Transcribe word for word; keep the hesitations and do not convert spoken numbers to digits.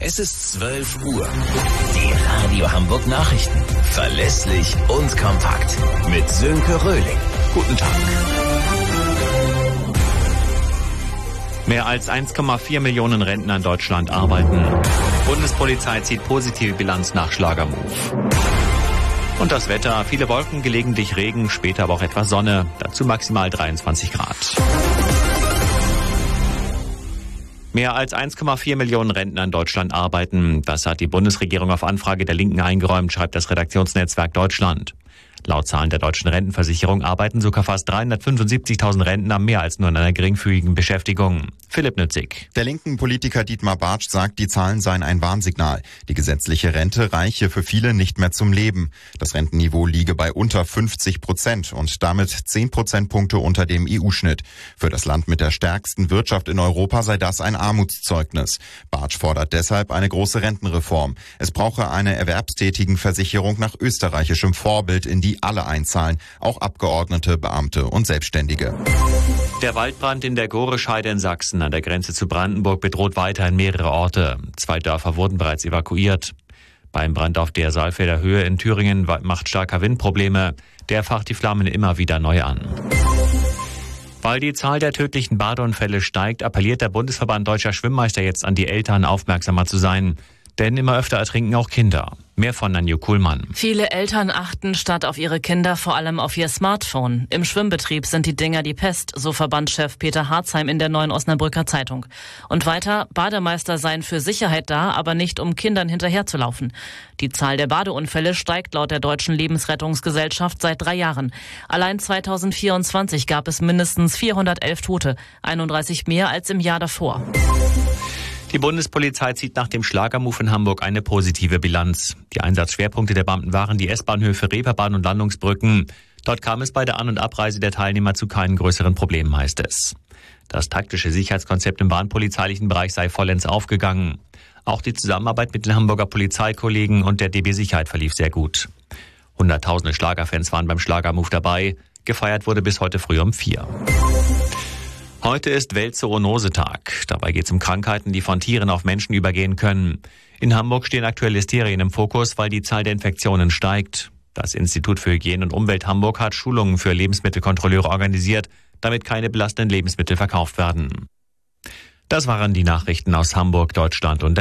Es ist zwölf Uhr. Die Radio Hamburg Nachrichten. Verlässlich und kompakt. Mit Sönke Röhling. Guten Tag. Mehr als eins Komma vier Millionen Rentner in Deutschland arbeiten. Bundespolizei zieht positive Bilanz nach Schlagermove. Und das Wetter, viele Wolken, gelegentlich Regen, später aber auch etwas Sonne. Dazu maximal dreiundzwanzig Grad. Mehr als eins Komma vier Millionen Rentner in Deutschland arbeiten. Das hat die Bundesregierung auf Anfrage der Linken eingeräumt, schreibt das Redaktionsnetzwerk Deutschland. Laut Zahlen der deutschen Rentenversicherung arbeiten sogar fast dreihundertfünfundsiebzigtausend Rentner mehr als nur in einer geringfügigen Beschäftigung. Philipp Nützig. Der linken Politiker Dietmar Bartsch sagt, die Zahlen seien ein Warnsignal. Die gesetzliche Rente reiche für viele nicht mehr zum Leben. Das Rentenniveau liege bei unter fünfzig Prozent und damit zehn Prozentpunkte unter dem E U-Schnitt. Für das Land mit der stärksten Wirtschaft in Europa sei das ein Armutszeugnis. Bartsch fordert deshalb eine große Rentenreform. Es brauche eine Erwerbstätigenversicherung nach österreichischem Vorbild, in die alle einzahlen, auch Abgeordnete, Beamte und Selbstständige. Der Waldbrand in der Gorescheide in Sachsen an der Grenze zu Brandenburg bedroht weiterhin mehrere Orte. Zwei Dörfer wurden bereits evakuiert. Beim Brand auf der Saalfelder Höhe in Thüringen macht starker Wind Probleme. Der facht die Flammen immer wieder neu an. Weil die Zahl der tödlichen Badeunfälle steigt, appelliert der Bundesverband Deutscher Schwimmmeister jetzt an die Eltern, aufmerksamer zu sein. Denn immer öfter ertrinken auch Kinder. Mehr von Nanju Kuhlmann. Viele Eltern achten statt auf ihre Kinder vor allem auf ihr Smartphone. Im Schwimmbetrieb sind die Dinger die Pest, so Verbandschef Peter Harzheim in der Neuen Osnabrücker Zeitung. Und weiter, Bademeister seien für Sicherheit da, aber nicht um Kindern hinterherzulaufen. Die Zahl der Badeunfälle steigt laut der Deutschen Lebensrettungsgesellschaft seit drei Jahren. Allein zweitausendvierundzwanzig gab es mindestens vierhundertelf Tote, einunddreißig mehr als im Jahr davor. Die Bundespolizei zieht nach dem Schlagermove in Hamburg eine positive Bilanz. Die Einsatzschwerpunkte der Beamten waren die S-Bahnhöfe, Reeperbahn und Landungsbrücken. Dort kam es bei der An- und Abreise der Teilnehmer zu keinen größeren Problemen, heißt es. Das taktische Sicherheitskonzept im bahnpolizeilichen Bereich sei vollends aufgegangen. Auch die Zusammenarbeit mit den Hamburger Polizeikollegen und der D B Sicherheit verlief sehr gut. Hunderttausende Schlagerfans waren beim Schlagermove dabei. Gefeiert wurde bis heute früh um vier. Heute ist Weltzoonosetag. Dabei geht es um Krankheiten, die von Tieren auf Menschen übergehen können. In Hamburg stehen aktuell Listerien im Fokus, weil die Zahl der Infektionen steigt. Das Institut für Hygiene und Umwelt Hamburg hat Schulungen für Lebensmittelkontrolleure organisiert, damit keine belastenden Lebensmittel verkauft werden. Das waren die Nachrichten aus Hamburg, Deutschland und